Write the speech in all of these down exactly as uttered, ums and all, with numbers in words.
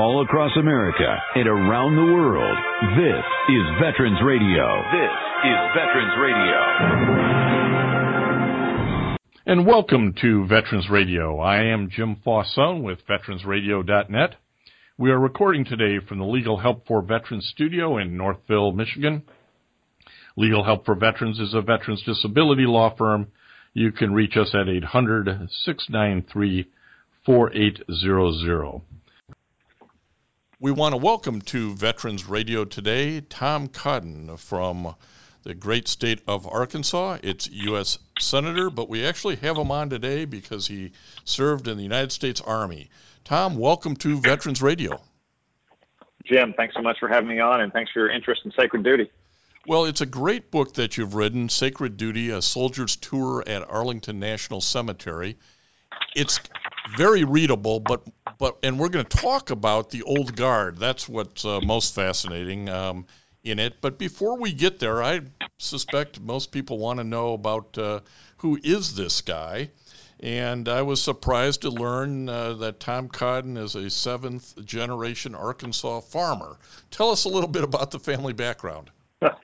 all across America and around the world. This is Veterans Radio. This is Veterans Radio. And welcome to Veterans Radio. I am Jim Fauson with veterans radio dot net. We are recording today from the Legal Help for Veterans studio in Northville, Michigan. Legal Help for Veterans is a veterans disability law firm. You can reach us at eight hundred, six nine three, four eight zero zero. We want to welcome to Veterans Radio today Tom Cotton from the great state of Arkansas. It's U S Senator, but we actually have him on today because he served in the United States Army. Tom, welcome to Veterans Radio. Jim, thanks so much for having me on, and thanks for your interest in Sacred Duty. Well, it's a great book that you've written, Sacred Duty, A Soldier's Tour at Arlington National Cemetery. It's very readable, but but and we're going to talk about the Old Guard. That's what's uh, most fascinating um, in it. But before we get there, I suspect most people want to know about uh, who is this guy. And I was surprised to learn uh, that Tom Cotton is a seventh-generation Arkansas farmer. Tell us a little bit about the family background.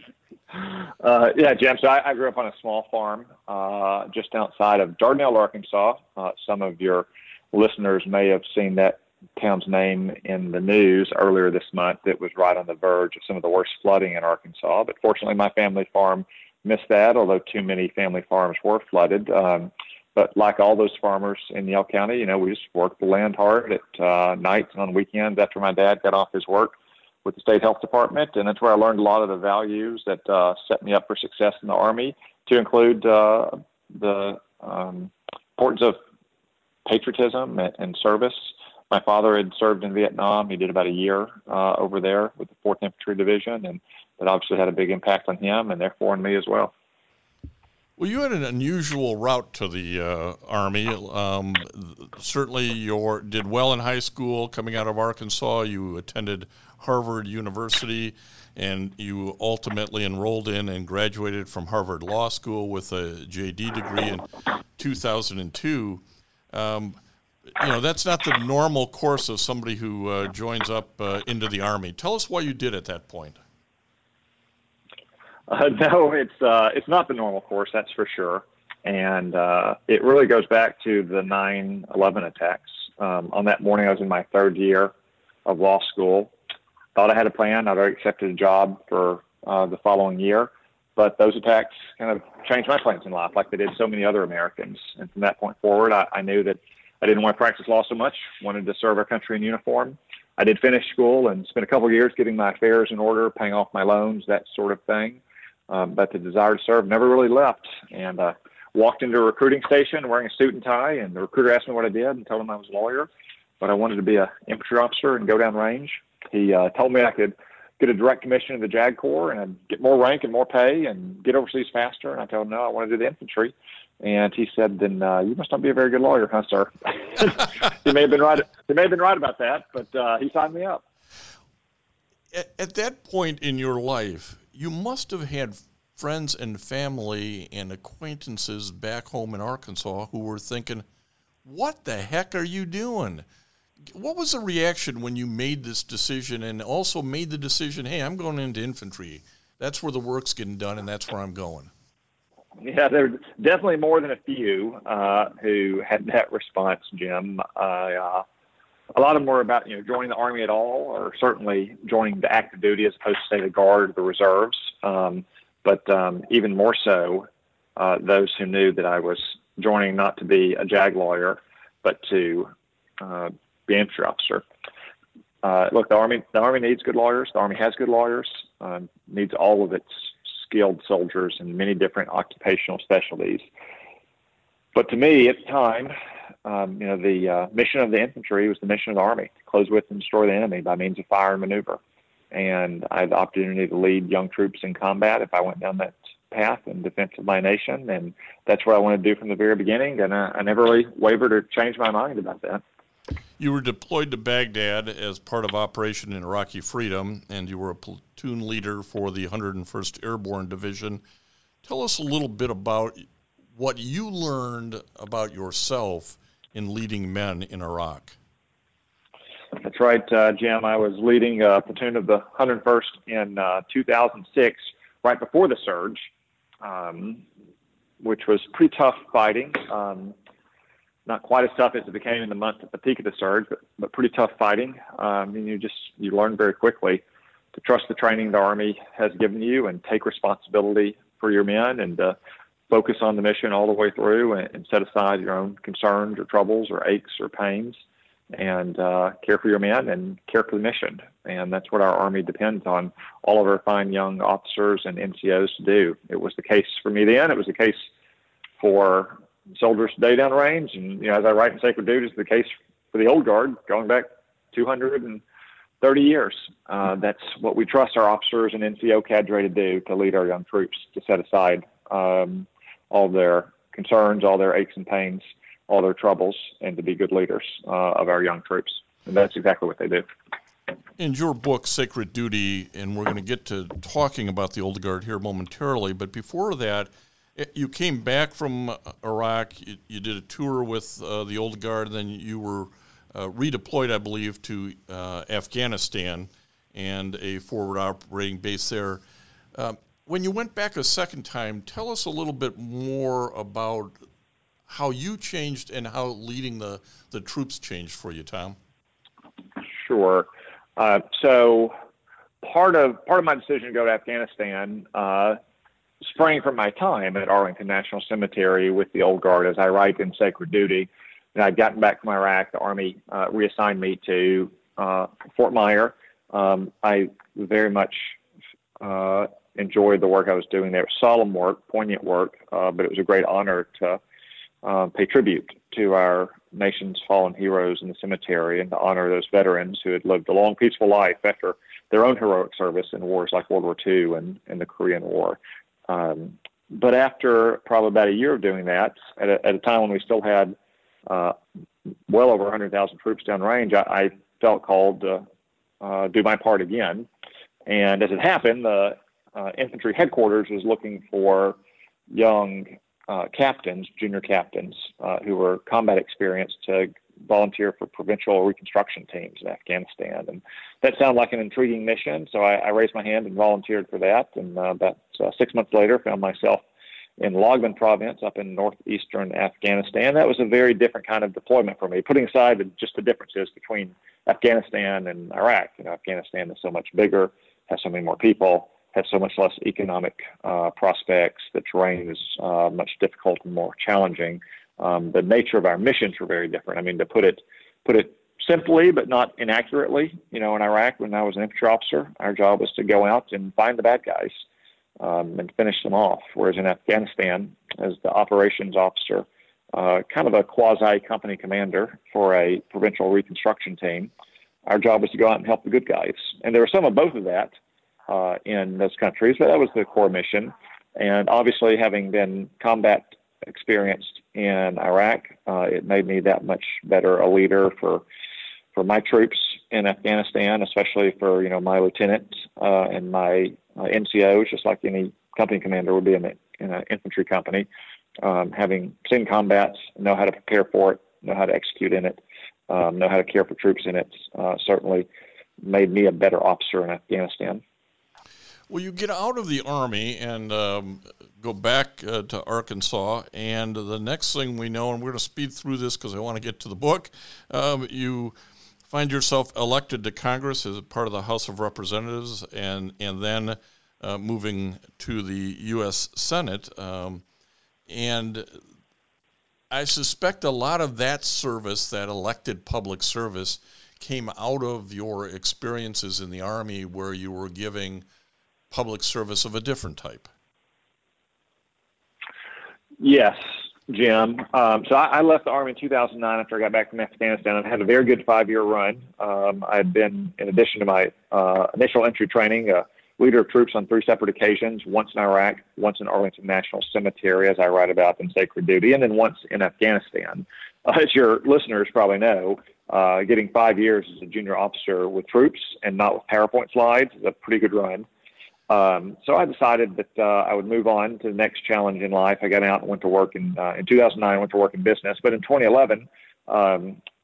Uh, yeah, Jim, so I, I grew up on a small farm uh, just outside of Dardanelle, Arkansas. Uh, some of your listeners may have seen that town's name in the news earlier this month. It was right on the verge of some of the worst flooding in Arkansas. But fortunately, my family farm missed that, although too many family farms were flooded. Um, but like all those farmers in Yell County, you know, we just worked the land hard at uh, nights and on weekends after my dad got off his work with the state health department, and that's where I learned a lot of the values that uh, set me up for success in the Army, to include uh, the um, importance of patriotism and, and service. My father had served in Vietnam. He did about a year uh, over there with the fourth Infantry Division, and that obviously had a big impact on him and therefore on me as well. Well, you had an unusual route to the uh, Army. Um, certainly you did well in high school coming out of Arkansas. You attended Harvard University, and you ultimately enrolled in and graduated from Harvard Law School with a J D degree in two thousand two. Um, you know, that's not the normal course of somebody who uh, joins up uh, into the Army. Tell us why you did at that point. Uh, no, it's uh, it's not the normal course, that's for sure. And uh, it really goes back to the nine eleven attacks. Um, on that morning, I was in my third year of law school. Thought I had a plan. I'd already accepted a job for uh, the following year. But those attacks kind of changed my plans in life, like they did so many other Americans. And from that point forward, I, I knew that I didn't want to practice law so much, wanted to serve our country in uniform. I did finish school and spent a couple of years getting my affairs in order, paying off my loans, that sort of thing. Um, but the desire to serve never really left. And uh, walked into a recruiting station wearing a suit and tie, and the recruiter asked me what I did and told him I was a lawyer, but I wanted to be an infantry officer and go down range. He uh, told me I could get a direct commission in the JAG Corps and I'd get more rank and more pay and get overseas faster. And I told him, no, I want to do the infantry. And he said, then uh, you must not be a very good lawyer, huh, sir? he may have been right. He may have been right about that, but uh, he signed me up. At, at that point in your life, you must have had friends and family and acquaintances back home in Arkansas who were thinking, what the heck are you doing? What was the reaction when you made this decision and also made the decision, hey, I'm going into infantry. That's where the work's getting done, and that's where I'm going. Yeah, there were definitely more than a few uh, who had that response, Jim. Uh, uh, a lot of them were about, you know, joining the Army at all, or certainly joining the active duty as opposed to, say, the Guard or the Reserves. Um, but um, even more so, uh, those who knew that I was joining not to be a JAG lawyer, but to uh, be an infantry officer. Uh, look, the Army, the Army needs good lawyers. The Army has good lawyers. Uh, needs all of its skilled soldiers in many different occupational specialties. But to me, at the time, um, you know, the uh, mission of the infantry was the mission of the Army: to close with and destroy the enemy by means of fire and maneuver. And I had the opportunity to lead young troops in combat if I went down that path in defense of my nation, and that's what I wanted to do from the very beginning. And I, I never really wavered or changed my mind about that. You were deployed to Baghdad as part of Operation Iraqi Freedom, and you were a platoon leader for the one hundred first Airborne Division. Tell us a little bit about what you learned about yourself in leading men in Iraq. That's right, uh, Jim. I was leading a platoon of the one hundred first in uh, two thousand six, right before the surge, um, which was pretty tough fighting. Um, not quite as tough as it became in the month at the peak of the surge, but, but pretty tough fighting. Um, and you just you learn very quickly to trust the training the Army has given you and take responsibility for your men and uh, focus on the mission all the way through and, and set aside your own concerns or troubles or aches or pains and uh, care for your men and care for the mission. And that's what our Army depends on all of our fine young officers and N C Os to do. It was the case for me then. It was the case for soldiers today downrange. And, you know, as I write in Sacred Duty, it's the case for the old guard going back two hundred thirty years. Uh, that's what we trust our officers and N C O cadre to do, to lead our young troops, to set aside um, all their concerns, all their aches and pains, all their troubles, and to be good leaders uh, of our young troops. And that's exactly what they do. In your book, Sacred Duty, and we're going to get to talking about the Old Guard here momentarily, but before that, you came back from Iraq, you, you did a tour with uh, the Old Guard, then you were uh, redeployed, I believe, to uh, Afghanistan and a forward operating base there. Uh, when you went back a second time, tell us a little bit more about how you changed and how leading the, the troops changed for you, Tom. Sure. Uh, so part of part of my decision to go to Afghanistan uh, sprang from my time at Arlington National Cemetery with the Old Guard. As I write in Sacred Duty, and I'd gotten back from Iraq, the Army uh, reassigned me to uh, Fort Myer. Um, I very much uh, enjoyed the work I was doing there. It was solemn work, poignant work, uh, but it was a great honor to uh, pay tribute to our nation's fallen heroes in the cemetery and to honor those veterans who had lived a long, peaceful life after their own heroic service in wars like World War Two and, and the Korean War. Um, but after probably about a year of doing that, at a, at a time when we still had uh, well over one hundred thousand troops downrange, I, I felt called to uh, do my part again. And as it happened, the uh, infantry headquarters was looking for young uh, captains, junior captains, uh, who were combat experienced to volunteer for provincial reconstruction teams in Afghanistan. And that sounded like an intriguing mission, so I, I raised my hand and volunteered for that. And uh, about uh, six months later, found myself in Loghman province up in northeastern Afghanistan. That was a very different kind of deployment for me, putting aside the, just the differences between Afghanistan and Iraq. You know, Afghanistan is so much bigger, has so many more people, has so much less economic uh, prospects. The terrain is uh, much difficult and more challenging. Um, the nature of our missions were very different. I mean, to put it put it simply, but not inaccurately, you know, in Iraq, when I was an infantry officer, our job was to go out and find the bad guys um, and finish them off. Whereas in Afghanistan, as the operations officer, uh, kind of a quasi-company commander for a provincial reconstruction team, our job was to go out and help the good guys. And there was some of both of that uh, in those countries, but that was the core mission. And obviously, having been combat experienced in Iraq, uh, it made me that much better a leader for for my troops in Afghanistan, especially for, you know, my lieutenant uh, and my uh, N C Os, just like any company commander would be in, a, in an infantry company. Um, having seen combat, know how to prepare for it, know how to execute in it, um, know how to care for troops in it, uh, certainly made me a better officer in Afghanistan. Well, you get out of the Army and um, go back uh, to Arkansas, and the next thing we know, and we're going to speed through this because I want to get to the book, um, you find yourself elected to Congress as a part of the House of Representatives, and, and then uh, moving to the U S Senate. Um, and I suspect a lot of that service, that elected public service, came out of your experiences in the Army where you were giving public service of a different type. Yes, Jim. Um, so I, I left the Army in two thousand nine after I got back from Afghanistan. I had a very good five-year run. Um, I had been, in addition to my uh, initial entry training, a leader of troops on three separate occasions, once in Iraq, once in Arlington National Cemetery, as I write about in Sacred Duty, and then once in Afghanistan. Uh, as your listeners probably know, uh, getting five years as a junior officer with troops and not with PowerPoint slides is a pretty good run. Um, so I decided that uh, I would move on to the next challenge in life. I got out and went to work in uh, in two thousand nine. I went to work in business, but in twenty eleven, um,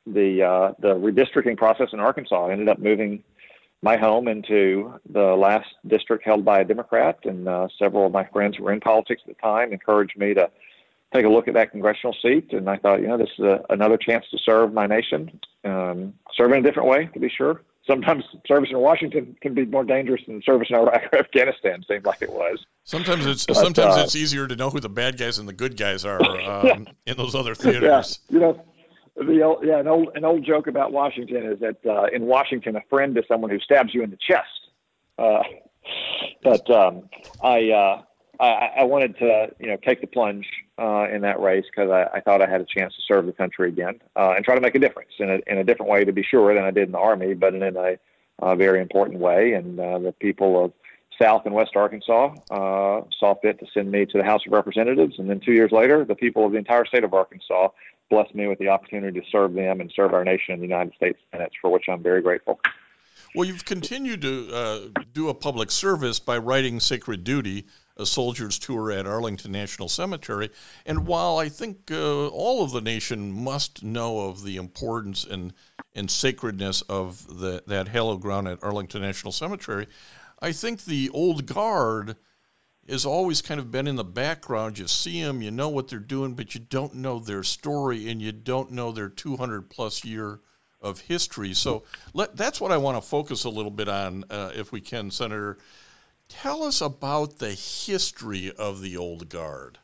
the uh, the redistricting process in Arkansas. I ended up moving my home into the last district held by a Democrat, and uh, several of my friends who were in politics at the time encouraged me to take a look at that congressional seat. And I thought, you know, this is a, another chance to serve my nation, um, serve in a different way, to be sure. Sometimes service in Washington can be more dangerous than service in Iraq or Afghanistan. Seemed like it was. Sometimes it's but, sometimes uh, it's easier to know who the bad guys and the good guys are um, yeah. in those other theaters. Yeah, you know, the old, yeah, an old an old joke about Washington is that uh, in Washington, a friend is someone who stabs you in the chest. Uh, but um, I, uh, I I wanted to you know take the plunge uh, in that race because I, I thought I had a chance to serve the country again uh, and try to make a difference in a in a different way, to be sure, than I did in the Army, but in a, a very important way. And uh, the people of South and West Arkansas uh, saw fit to send me to the House of Representatives, and then two years later, the people of the entire state of Arkansas blessed me with the opportunity to serve them and serve our nation in the United States Senate, for which I'm very grateful. Well, you've continued to uh, do a public service by writing Sacred Duty, a soldier's tour at Arlington National Cemetery. And while I think uh, all of the nation must know of the importance and, and sacredness of the, that hallowed ground at Arlington National Cemetery, I think the old guard has always kind of been in the background. You see them, you know what they're doing, but you don't know their story, and you don't know their two hundred plus year of history. So let, that's what I want to focus a little bit on, uh, if we can, Senator. Tell us about the history of the old guard.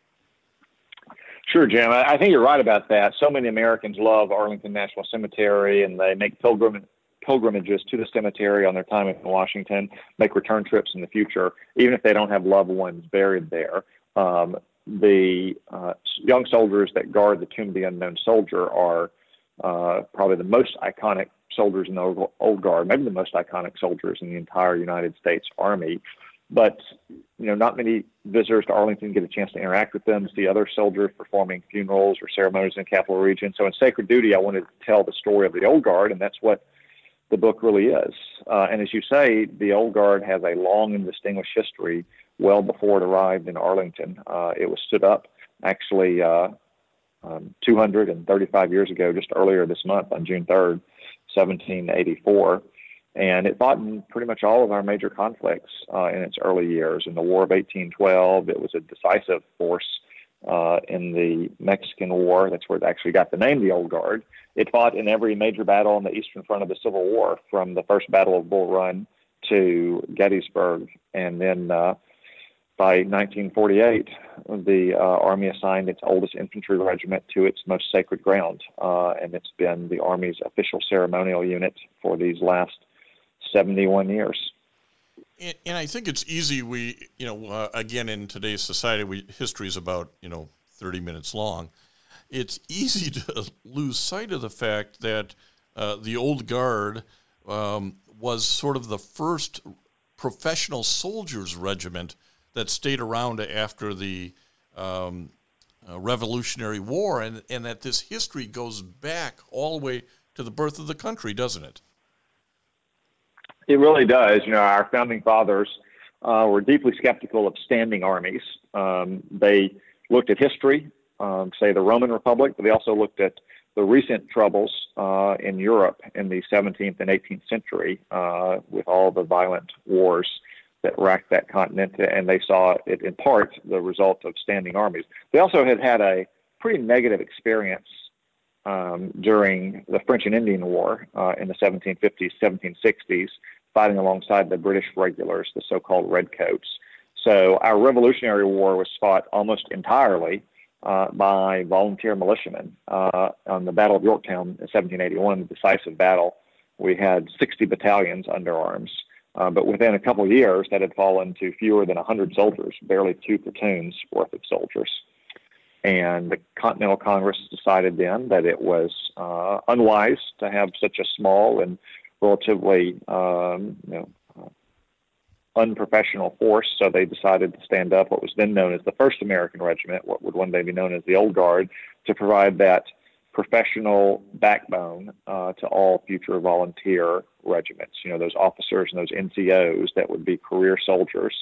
Sure, Jim. I think you're right about that. So many Americans love Arlington National Cemetery, and they make pilgrim, pilgrimages to the cemetery on their time in Washington, make return trips in the future, even if they don't have loved ones buried there. Um, the uh, young soldiers that guard the Tomb of the Unknown Soldier are uh, probably the most iconic soldiers in the old, old guard, maybe the most iconic soldiers in the entire United States Army. But, you know, not many visitors to Arlington get a chance to interact with them, see other soldiers performing funerals or ceremonies in the Capital Region. So in Sacred Duty, I wanted to tell the story of the old guard, and that's what the book really is. Uh, and as you say, the old guard has a long and distinguished history well before it arrived in Arlington. Uh, it was stood up actually uh, um, two hundred thirty-five years ago, just earlier this month on June third, seventeen eighty-four. And it fought in pretty much all of our major conflicts uh, in its early years. In the War of eighteen twelve, it was a decisive force uh, in the Mexican War. That's where it actually got the name the Old Guard. It fought in every major battle on the Eastern Front of the Civil War, from the First Battle of Bull Run to Gettysburg. And then uh, by nineteen forty-eight, the uh, Army assigned its oldest infantry regiment to its most sacred ground. Uh, and it's been the Army's official ceremonial unit for these last seventy-one years. And, and I think it's easy. We, you know, uh, again, in today's society, we, history is about, you know, thirty minutes long. It's easy to lose sight of the fact that uh, the old guard um, was sort of the first professional soldiers regiment that stayed around after the um, uh, Revolutionary War, and, and that this history goes back all the way to the birth of the country, doesn't it? It really does. You know, our founding fathers uh, were deeply skeptical of standing armies. Um, they looked at history, um, say the Roman Republic, but they also looked at the recent troubles uh, in Europe in the seventeenth and eighteenth century uh, with all the violent wars that racked that continent, and they saw it in part the result of standing armies. They also had had a pretty negative experience um, during the French and Indian War uh, in the seventeen fifties, seventeen sixties, fighting alongside the British regulars, the so-called Redcoats. So our Revolutionary War was fought almost entirely uh, by volunteer militiamen. Uh, on the Battle of Yorktown in seventeen eighty-one, the decisive battle, we had sixty battalions under arms. Uh, but within a couple of years, that had fallen to fewer than one hundred soldiers, barely two platoons worth of soldiers. And the Continental Congress decided then that it was uh, unwise to have such a small and relatively um, you know, uh, unprofessional force. So they decided to stand up what was then known as the First American Regiment, what would one day be known as the Old Guard, to provide that professional backbone uh, to all future volunteer regiments. You know, those officers and those N C Os that would be career soldiers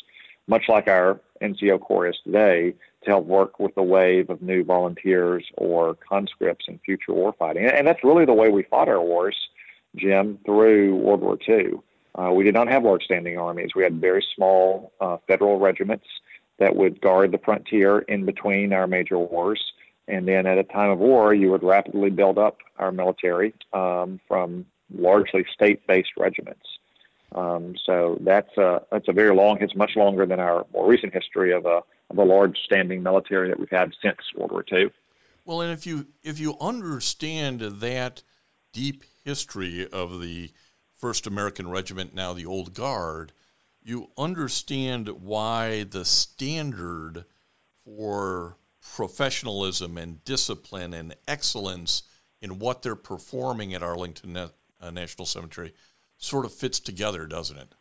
much like our N C O Corps is today, to help work with the wave of new volunteers or conscripts in future warfighting. And that's really the way we fought our wars, Jim, through World War Two. Uh, we did not have large standing armies. We had very small uh, federal regiments that would guard the frontier in between our major wars. And then at a time of war, you would rapidly build up our military um, from largely state-based regiments. Um, so that's a, that's a very long, it's much longer than our more recent history of a, of a large standing military that we've had since World War Two. Well, and if you if you understand that deep history of the First American Regiment, now the Old Guard, you understand why the standard for professionalism and discipline and excellence in what they're performing at Arlington Na- uh, National Cemetery sort of fits together, doesn't it?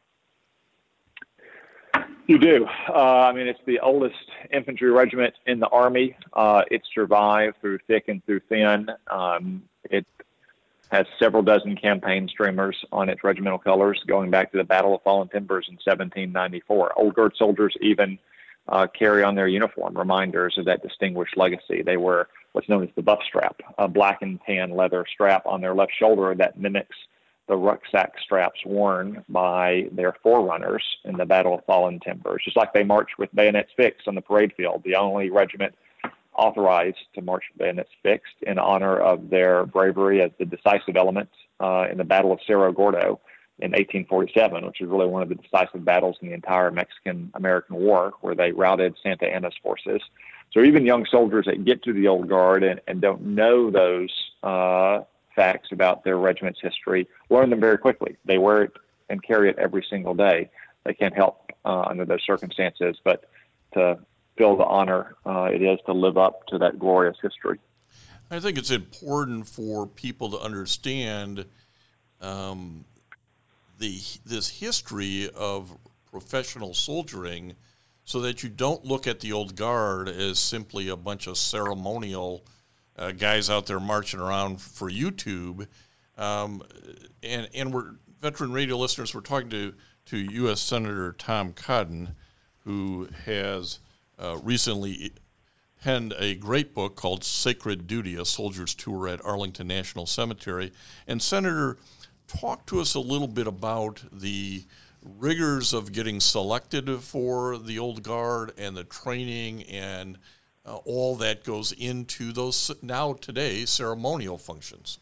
You do. Uh, I mean, it's the oldest infantry regiment in the Army. Uh, it survived through thick and through thin. Um, it has several dozen campaign streamers on its regimental colors going back to the Battle of Fallen Timbers in seventeen ninety-four. Old Guard soldiers even uh, carry on their uniform reminders of that distinguished legacy. They wear what's known as the buff strap, a black and tan leather strap on their left shoulder that mimics the rucksack straps worn by their forerunners in the Battle of Fallen Timbers, just like they march with bayonets fixed on the parade field, the only regiment authorized to march with bayonets fixed in honor of their bravery as the decisive element uh, in the Battle of Cerro Gordo in eighteen forty-seven, which is really one of the decisive battles in the entire Mexican-American War, where they routed Santa Anna's forces. So even young soldiers that get to the Old Guard and, and don't know those uh, facts about their regiment's history learn them very quickly. They wear it and carry it every single day. They can't help uh, under those circumstances, but to feel the honor uh, it is to live up to that glorious history. I think it's important for people to understand um, the this history of professional soldiering, so that you don't look at the Old Guard as simply a bunch of ceremonial uh, guys out there marching around for YouTube. Um, and and we're veteran radio listeners. We're talking to to U S Senator Tom Cotton, who has uh, recently penned a great book called Sacred Duty: A Soldier's Tour at Arlington National Cemetery. And Senator, talk to us a little bit about the rigors of getting selected for the Old Guard and the training and uh, all that goes into those now today ceremonial functions.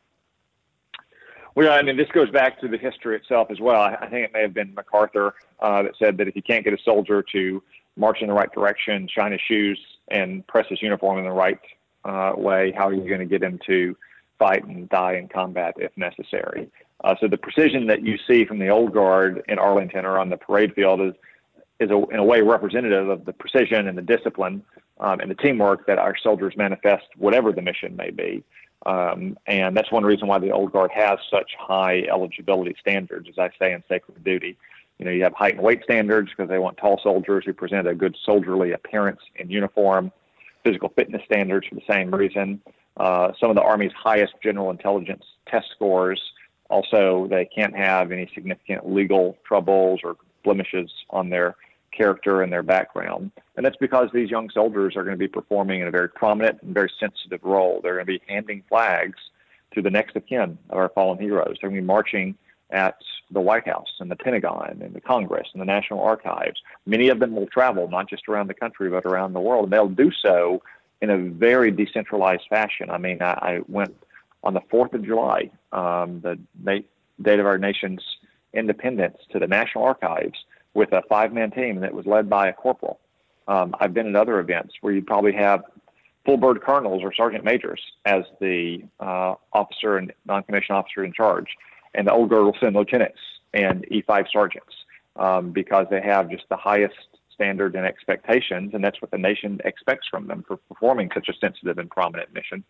Well, I mean, this goes back to the history itself as well. I, I think it may have been MacArthur uh, that said that if you can't get a soldier to march in the right direction, shine his shoes, and press his uniform in the right uh, way, how are you going to get him to fight and die in combat if necessary? Uh, so the precision that you see from the Old Guard in Arlington or on the parade field is, is a, in a way representative of the precision and the discipline um, and the teamwork that our soldiers manifest, whatever the mission may be. Um, and that's one reason why the Old Guard has such high eligibility standards, as I say in Sacred Duty. You know, you have height and weight standards because they want tall soldiers who present a good soldierly appearance in uniform, physical fitness standards for the same reason. Uh, some of the Army's highest general intelligence test scores. Also, they can't have any significant legal troubles or blemishes on their character and their background. And that's because these young soldiers are going to be performing in a very prominent and very sensitive role. They're going to be handing flags to the next of kin of our fallen heroes. They're going to be marching at the White House and the Pentagon and the Congress and the National Archives. Many of them will travel not just around the country, but around the world. And they'll do so in a very decentralized fashion. I mean, I, I went on the fourth of July, um, the na- date of our nation's independence, to the National Archives with a five-man team that was led by a corporal. Um, I've been at other events where you probably have full bird colonels or sergeant majors as the uh, officer and non-commissioned officer in charge. And the Old Guard will send lieutenants and E five sergeants um, because they have just the highest standards and expectations, and that's what the nation expects from them for performing such a sensitive and prominent mission.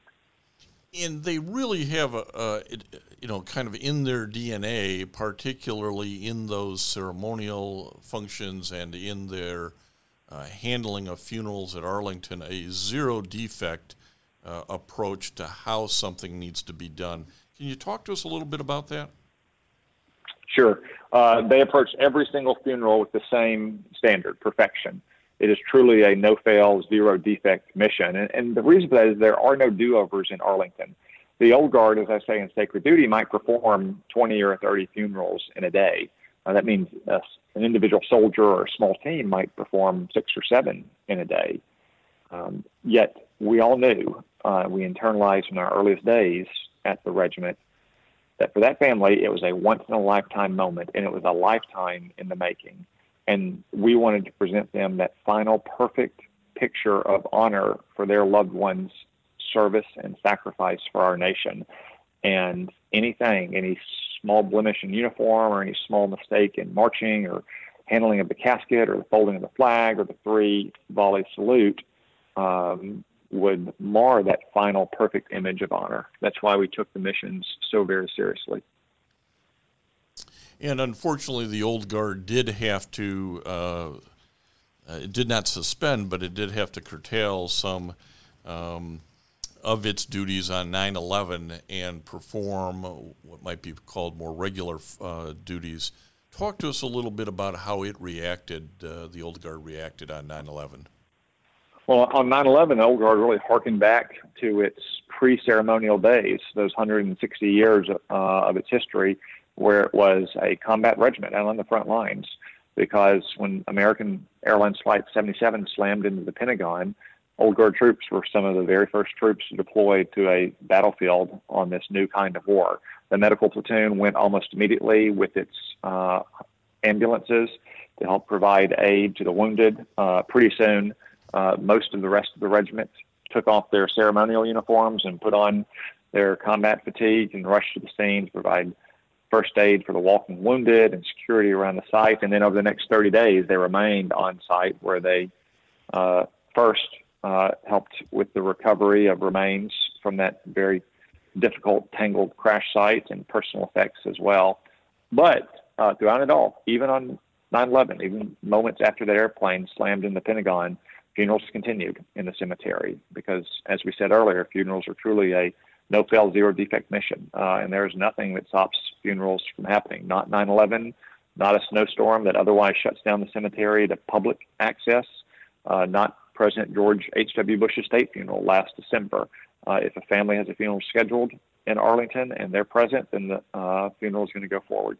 And they really have, a, a, you know, kind of in their D N A, particularly in those ceremonial functions and in their uh, handling of funerals at Arlington, a zero-defect uh, approach to how something needs to be done. Can you talk to us a little bit about that? Sure. Uh, they approach every single funeral with the same standard, perfection. It is truly a no-fail, zero-defect mission. And, and the reason for that is there are no do-overs in Arlington. The old guard, as I say in Sacred Duty, might perform twenty or thirty funerals in a day. Uh, that means uh, an individual soldier or a small team might perform six or seven in a day. Um, yet we all knew, uh, we internalized in our earliest days at the regiment, that for that family, it was a once-in-a-lifetime moment, and it was a lifetime in the making. And we wanted to present them that final perfect picture of honor for their loved ones' service and sacrifice for our nation. And anything, any small blemish in uniform or any small mistake in marching or handling of the casket or the folding of the flag or the three volley salute um, would mar that final perfect image of honor. That's why we took the missions so very seriously. And unfortunately, the old guard did have to, uh, it did not suspend, but it did have to curtail some um, of its duties on nine eleven and perform what might be called more regular uh, duties. Talk to us a little bit about how it reacted, uh, the old guard reacted on nine eleven. Well, on nine eleven, the old guard really harkened back to its pre-ceremonial days, those one hundred sixty years uh, of its history, where it was a combat regiment out on the front lines. Because when American Airlines Flight seventy-seven slammed into the Pentagon, Old Guard troops were some of the very first troops deployed to a battlefield on this new kind of war. The medical platoon went almost immediately with its uh, ambulances to help provide aid to the wounded. Uh, pretty soon, uh, most of the rest of the regiment took off their ceremonial uniforms and put on their combat fatigue and rushed to the scene to provide first aid for the walking wounded and security around the site. And then over the next thirty days, they remained on site where they uh, first uh, helped with the recovery of remains from that very difficult, tangled crash site and personal effects as well. But uh, throughout it all, even on nine eleven, even moments after the airplane slammed in the Pentagon, funerals continued in the cemetery because, as we said earlier, funerals are truly a no-fail, zero-defect mission, uh, and there's nothing that stops funerals from happening. Not nine eleven, not a snowstorm that otherwise shuts down the cemetery to public access, uh, not President George H W. Bush's state funeral last December. Uh, if a family has a funeral scheduled in Arlington and they're present, then the uh, funeral is going to go forward.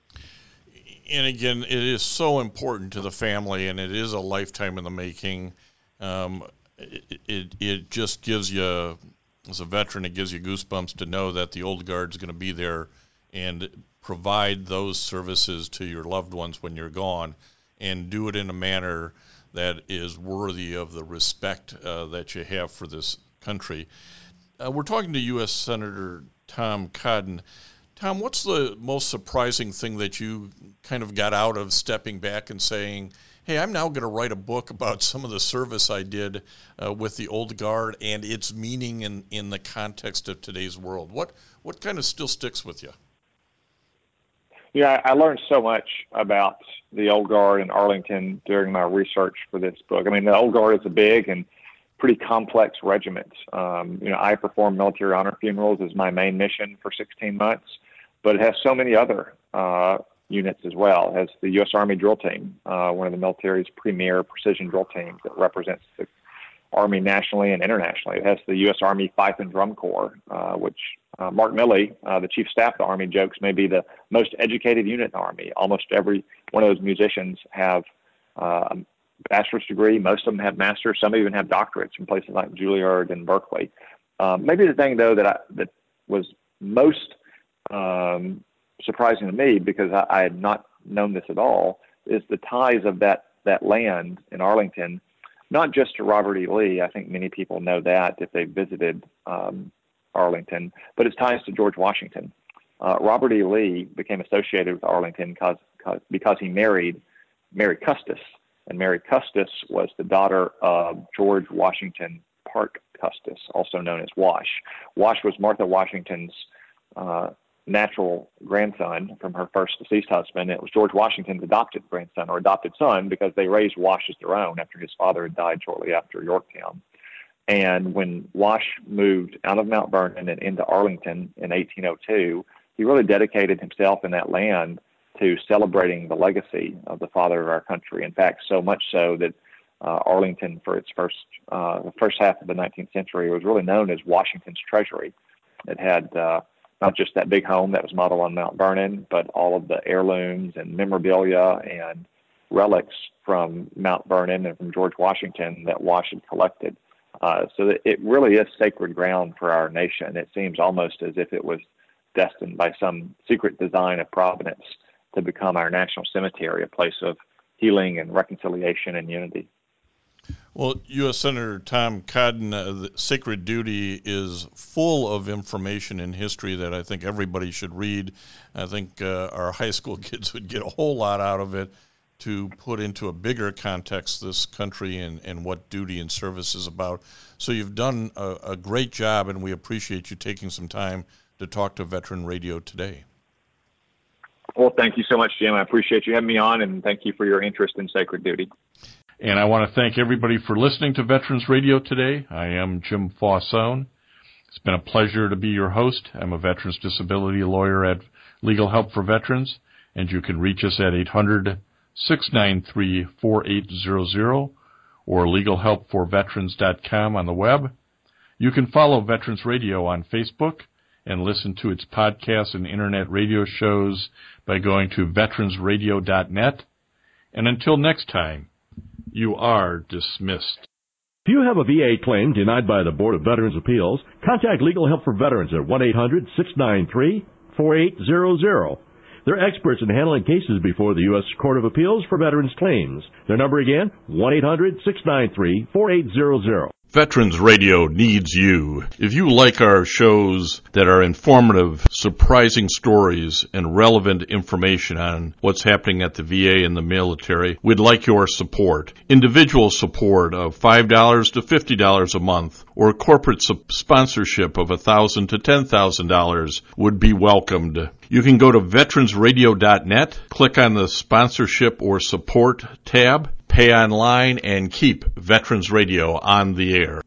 And again, it is so important to the family, and it is a lifetime in the making. Um, it, it, it just gives you, as a veteran, it gives you goosebumps to know that the old guard is going to be there and provide those services to your loved ones when you're gone, and do it in a manner that is worthy of the respect uh, that you have for this country. Uh, we're talking to U S Senator Tom Cotton. Tom, what's the most surprising thing that you kind of got out of stepping back and saying, hey, I'm now going to write a book about some of the service I did uh, with the old guard and its meaning in, in the context of today's world? What what kind of still sticks with you? Yeah, I learned so much about the old guard in Arlington during my research for this book. I mean, the old guard is a big and pretty complex regiment. Um, you know, I perform military honor funerals as my main mission for sixteen months, but it has so many other uh, units as well. It has the U S Army Drill Team, uh, one of the military's premier precision drill teams that represents the Army nationally and internationally. It has the U S Army Fife and Drum Corps, uh, which uh, Mark Milley, uh, the Chief of Staff of the Army, jokes may be the most educated unit in the Army. Almost every one of those musicians have uh, a bachelor's degree. Most of them have masters. Some even have doctorates from places like Juilliard and Berkeley. Um, maybe the thing, though, that I, that was most um, surprising to me, because I, I had not known this at all, is the ties of that, that land in Arlington, not just to Robert E. Lee. I think many people know that if they visited um, Arlington, but its ties to George Washington. Uh, Robert E. Lee became associated with Arlington because, because he married Mary Custis, and Mary Custis was the daughter of George Washington Parke Custis, also known as Wash. Wash was Martha Washington's uh, natural grandson from her first deceased husband. It was George Washington's adopted grandson or adopted son, because they raised Wash as their own after his father had died shortly after Yorktown. And when Wash moved out of Mount Vernon and into Arlington in eighteen oh two, he really dedicated himself in that land to celebrating the legacy of the father of our country. In fact, so much so that uh, Arlington, for its first uh, the first half of the nineteenth century, was really known as Washington's Treasury. It had uh, not just that big home that was modeled on Mount Vernon, but all of the heirlooms and memorabilia and relics from Mount Vernon and from George Washington that Wash had collected. Uh, so that it really is sacred ground for our nation. It seems almost as if it was destined by some secret design of Providence to become our national cemetery, a place of healing and reconciliation and unity. Well, U S Senator Tom Cotton, uh, the Sacred Duty is full of information and history that I think everybody should read. I think uh, our high school kids would get a whole lot out of it to put into a bigger context this country and, and what duty and service is about. So you've done a, a great job, and we appreciate you taking some time to talk to Veteran Radio today. Well, thank you so much, Jim. I appreciate you having me on, and thank you for your interest in Sacred Duty. And I want to thank everybody for listening to Veterans Radio today. I am Jim Faussone. It's been a pleasure to be your host. I'm a veterans disability lawyer at Legal Help for Veterans, and you can reach us at eight hundred, six nine three, four eight zero zero or legal help for veterans dot com on the web. You can follow Veterans Radio on Facebook and listen to its podcasts and internet radio shows by going to veterans radio dot net. And until next time, you are dismissed. If you have a V A claim denied by the Board of Veterans' Appeals, contact Legal Help for Veterans at one eight hundred, six nine three, four eight zero zero. They're experts in handling cases before the U S Court of Appeals for veterans' claims. Their number again, one eight hundred, six nine three, four eight zero zero. Veterans Radio needs you. If you like our shows that are informative, surprising stories, and relevant information on what's happening at the V A and the military, we'd like your support. Individual support of five dollars to fifty dollars a month or corporate sponsorship of one thousand dollars to ten thousand dollars would be welcomed. You can go to veterans radio dot net, click on the sponsorship or support tab, pay online, and keep Veterans Radio on the air.